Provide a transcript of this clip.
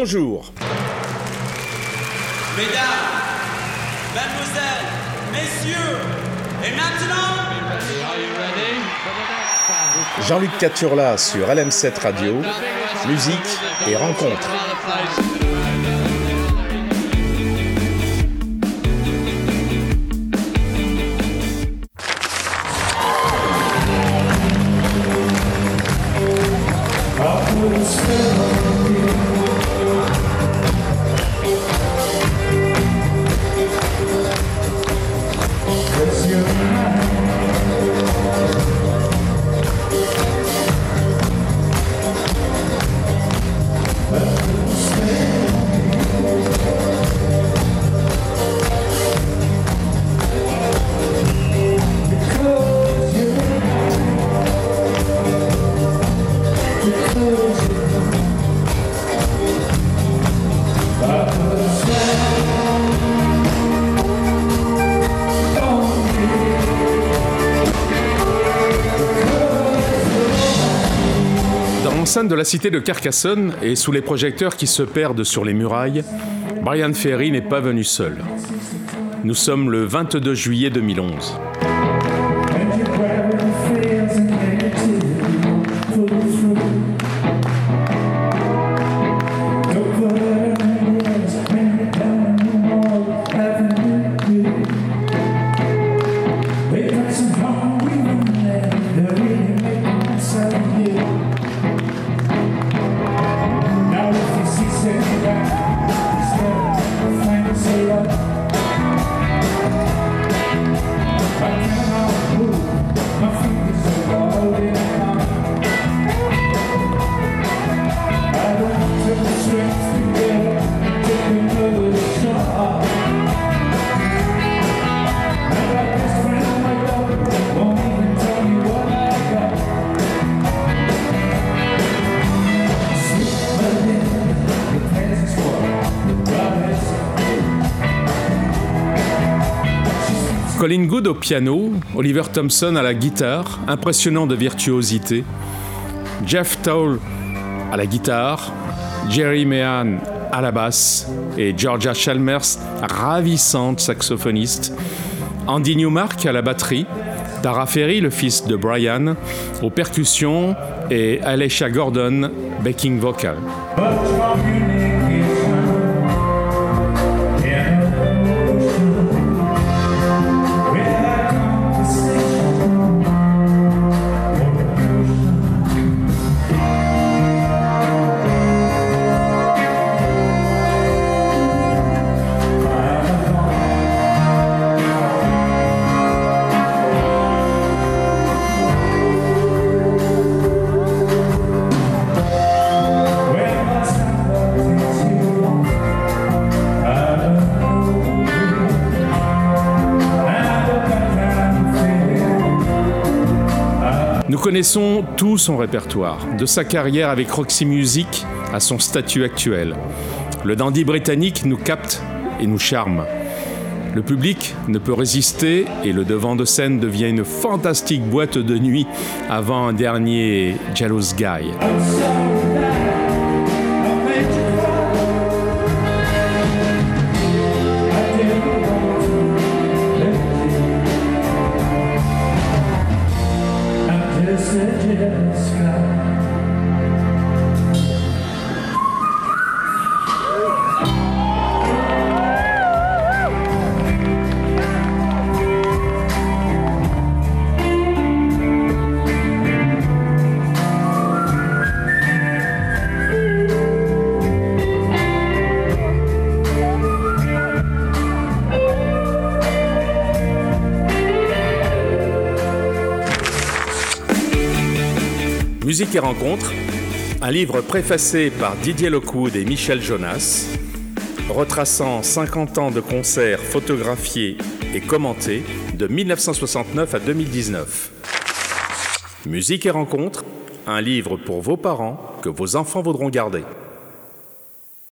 Bonjour. Mesdames, Mademoiselles, Messieurs, et maintenant... Jean-Luc Caturla sur LM7 Radio, musique et rencontres. Scène de la cité de Carcassonne et sous les projecteurs qui se perdent sur les murailles, Bryan Ferry n'est pas venu seul. Nous sommes le 22 juillet 2011. Colin Good au piano, Oliver Thompson à la guitare, impressionnant de virtuosité, Jeff Towle à la guitare, Jerry Meehan à la basse et Georgia Chalmers, ravissante saxophoniste, Andy Newmark à la batterie, Tara Ferry, le fils de Bryan, aux percussions et Alesha Gordon, backing vocal. Nous connaissons tout son répertoire, de sa carrière avec Roxy Music à son statut actuel. Le dandy britannique nous capte et nous charme. Le public ne peut résister et le devant de scène devient une fantastique boîte de nuit avant un dernier Jealous Guy. Musique et rencontres, un livre préfacé par Didier Lockwood et Michel Jonas, retraçant 50 ans de concerts photographiés et commentés de 1969 à 2019. Musique et rencontres, un livre pour vos parents que vos enfants voudront garder.